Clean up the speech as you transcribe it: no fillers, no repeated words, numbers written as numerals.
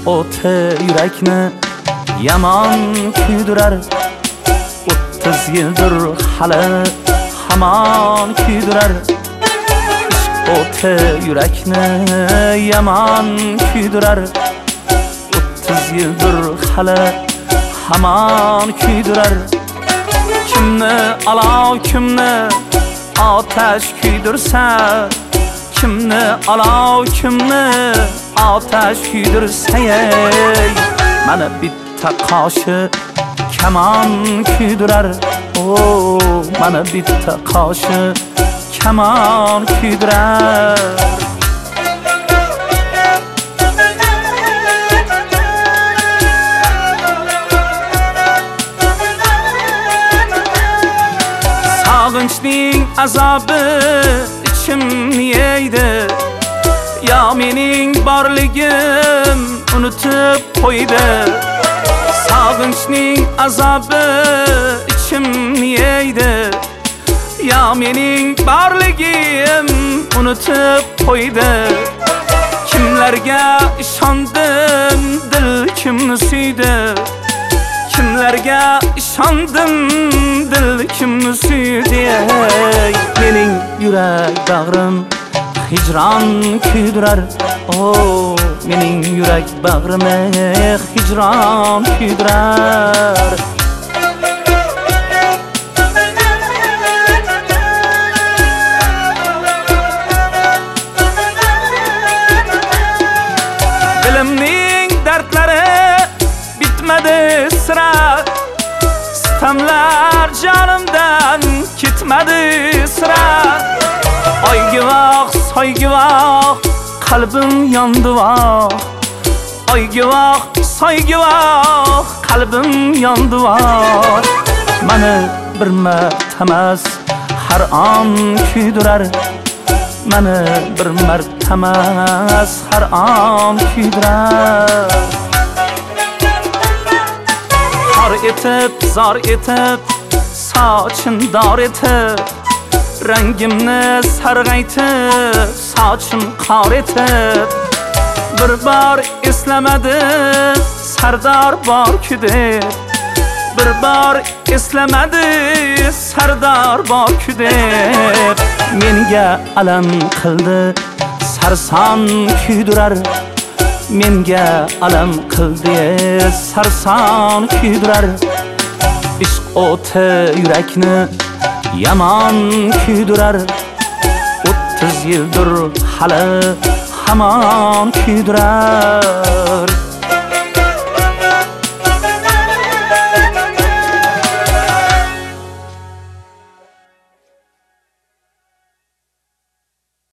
o'ti yurakni yomon kuydirar. 30 yildir hali hamon kuydirar. Ishq o'ti yurakni yomon kuydirar. 30 yildir hali hamon kuydirar. Kimni olov kimni ateş kuydirsa, kimni olov kimni ateş kuydirsa, mana bitta qoshi kaman kuydirar. Mana bitta qoshi kaman kuydirar. Sog'inchning azobi ichimni yeydi. Ya mening borligim unutib qo'ydi. Sog'inchning azobi ichimni yeydi. Ya mening borligim unutib qo'ydi. Kimlarga ishondim, dil kimni suydi. Kimlarga ishondim, dil kimni suydi. Mening yurak bag'rim hijron kuydirar. Mening yurak bag'rimi hijron kuydirar. Dilimning dardlari bitmadi sira. Sitamlar jonimdan ketmadi sira. Oyga voq, soyga voq, qalbim yondi voq. Oyga voq, soyga voq, qalbim yondi voq. Mani bir martamas har on kuydirar. Mani bir martamas har on kuydirar. Zor etib, zor etib, sochim dor etib, rangimni sarg'aytib, sochim qor etib. Bir bor eslamadi sardor bor-ku deb. Bir bor eslamadi sardor bor-ku deb. Menga alam qildi sarson kuydirar. Menga alam qildi sarson kuydirar. Ishq o'ti yurakni yomon kuydirar. 30 yildir hali hamon kuydirar.